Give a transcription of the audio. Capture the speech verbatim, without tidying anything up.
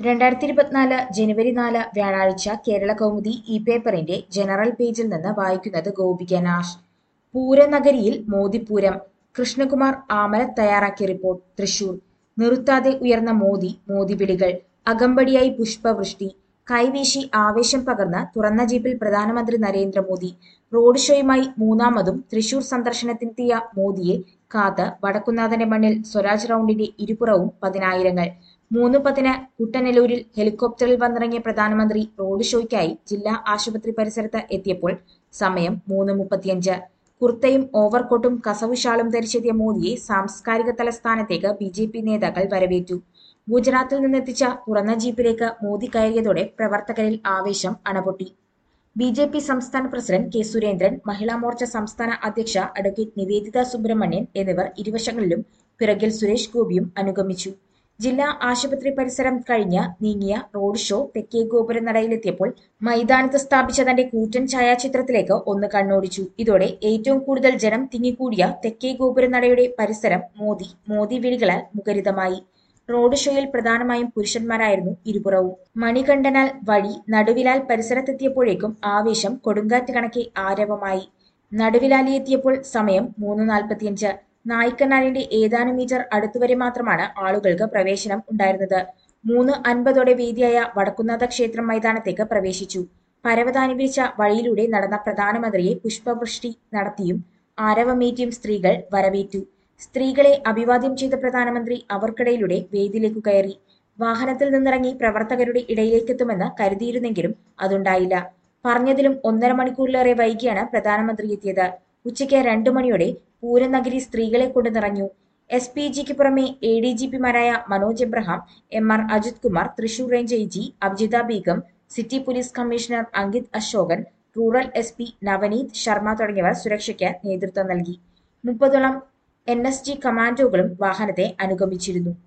രണ്ടായിരത്തി ഇരുപത്തിനാല് ജനുവരി നാല് വ്യാഴാഴ്ച കേരള കൗമുദി ഇ പേപ്പറിന്റെ ജനറൽ പേജിൽ നിന്ന് വായിക്കുന്നത് ഗോപിക നാഷ്. പൂരനഗരിയിൽ മോദിപൂരം. കൃഷ്ണകുമാർ ആമലത്ത് തയ്യാറാക്കിയ റിപ്പോർട്ട്. തൃശൂർ. നിർത്താതെ ഉയർന്ന മോദി മോദി വിളികൾ. അകമ്പടിയായി പുഷ്പവൃഷ്ടി. കൈവീശി ആവേശം പകർന്ന് തുറന്ന ജീപ്പിൽ പ്രധാനമന്ത്രി നരേന്ദ്രമോദി. റോഡ് ഷോയുമായി മൂന്നാമതും തൃശൂർ സന്ദർശനത്തിനെത്തിയ മോദിയെ കാത്ത് വടക്കുന്നാഥന്റെ മണ്ണിൽ സ്വരാജ് റൗണ്ടിന്റെ ഇരുപുറവും പതിനായിരങ്ങൾ. മൂന്ന് പതിന് കുട്ടനെല്ലൂരിൽ ഹെലികോപ്റ്ററിൽ വന്നിറങ്ങിയ പ്രധാനമന്ത്രി റോഡ് ഷോയ്ക്കായി ജില്ലാ ആശുപത്രി പരിസരത്ത് എത്തിയപ്പോൾ സമയം മൂന്ന് മുപ്പത്തിയഞ്ച്. കുർത്തയും ഓവർകോട്ടും കസവു ഷാളും ധരിച്ചെത്തിയ മോദിയെ സാംസ്കാരിക തലസ്ഥാനത്തേക്ക് ബി ജെ പി നേതാക്കൾ വരവേറ്റു. ഗുജറാത്തിൽ നിന്നെത്തിച്ച തുറന്ന ജീപ്പിലേക്ക് മോദി കയറിയതോടെ പ്രവർത്തകരിൽ ആവേശം അണപൊട്ടി. ബി ജെ പി സംസ്ഥാന പ്രസിഡന്റ് കെ സുരേന്ദ്രൻ, മഹിളാ മോർച്ച സംസ്ഥാന അധ്യക്ഷ അഡ്വക്കേറ്റ് നിവേദിത സുബ്രഹ്മണ്യൻ എന്നിവർ ഇരുവശങ്ങളിലും, പിറകിൽ സുരേഷ് ഗോപിയും അനുഗമിച്ചു. ജില്ലാ ആശുപത്രി പരിസരം കഴിഞ്ഞ് നീങ്ങിയ റോഡ് ഷോ തെക്കേ ഗോപുര നടയിലെത്തിയപ്പോൾ മൈതാനത്ത് സ്ഥാപിച്ച തന്റെ കൂറ്റൻ ഛായാചിത്രത്തിലേക്ക് ഒന്ന് കണ്ണോടിച്ചു. ഇതോടെ ഏറ്റവും കൂടുതൽ ജനം തിങ്ങിക്കൂടിയ തെക്കേ ഗോപുര നടയുടെ പരിസരം മോദി മോദി വിളികളാൽ മുഖരിതമായി. റോഡ് ഷോയിൽ പ്രധാനമായും പുരുഷന്മാരായിരുന്നു ഇരുപുറവും. മണികണ്ഠനാൽ വഴി നടുവിലാൽ പരിസരത്തെത്തിയപ്പോഴേക്കും ആവേശം കൊടുങ്കാറ്റ് കണക്കെ ആരവമായി. നടുവിലാലിയെത്തിയപ്പോൾ സമയം മൂന്ന് നാൽപ്പത്തിയഞ്ച്. നായ്ക്കനാലിന്റെ ഏതാനും മീറ്റർ അടുത്തുവരെ മാത്രമാണ് ആളുകൾക്ക് പ്രവേശനം ഉണ്ടായിരുന്നത്. മൂന്ന് അൻപതോടെ വേദിയായ വടക്കുന്നാഥ ക്ഷേത്രം മൈതാനത്തേക്ക് പ്രവേശിച്ചു. പരവതാനി വിരിച്ച വഴിയിലൂടെ നടന്ന പ്രധാനമന്ത്രിയെ പുഷ്പവൃഷ്ടി നടത്തിയും ആരവമേറ്റിയും സ്ത്രീകൾ വരവേറ്റു. സ്ത്രീകളെ അഭിവാദ്യം ചെയ്ത പ്രധാനമന്ത്രി അവർക്കിടയിലൂടെ വേദിയിലേക്കു കയറി. വാഹനത്തിൽ നിന്നിറങ്ങി പ്രവർത്തകരുടെ ഇടയിലേക്കെത്തുമെന്ന് കരുതിയിരുന്നെങ്കിലും അതുണ്ടായില്ല. പറഞ്ഞതിലും ഒന്നര മണിക്കൂറിലേറെ വൈകിയാണ് പ്രധാനമന്ത്രി എത്തിയത്. ഉച്ചയ്ക്ക് രണ്ടു മണിയോടെ പൂരനഗരി സ്ത്രീകളെ കൊണ്ട് നിറഞ്ഞു. എസ് പി ജിക്ക് പുറമെ എ ഡി ജി പിമാരായ Manoj Abraham, M R Ajith Kumar, Thrissur range I G Abhijitha Begum, city police commissioner Ankit Ashokan, rural S P Navneet Sharma തുടങ്ങിയവർ സുരക്ഷയ്ക്ക് നേതൃത്വം നൽകി. മുപ്പതോളം എൻ എസ് ജി കമാൻഡോകളും വാഹനത്തെ അനുഗമിച്ചിരുന്നു.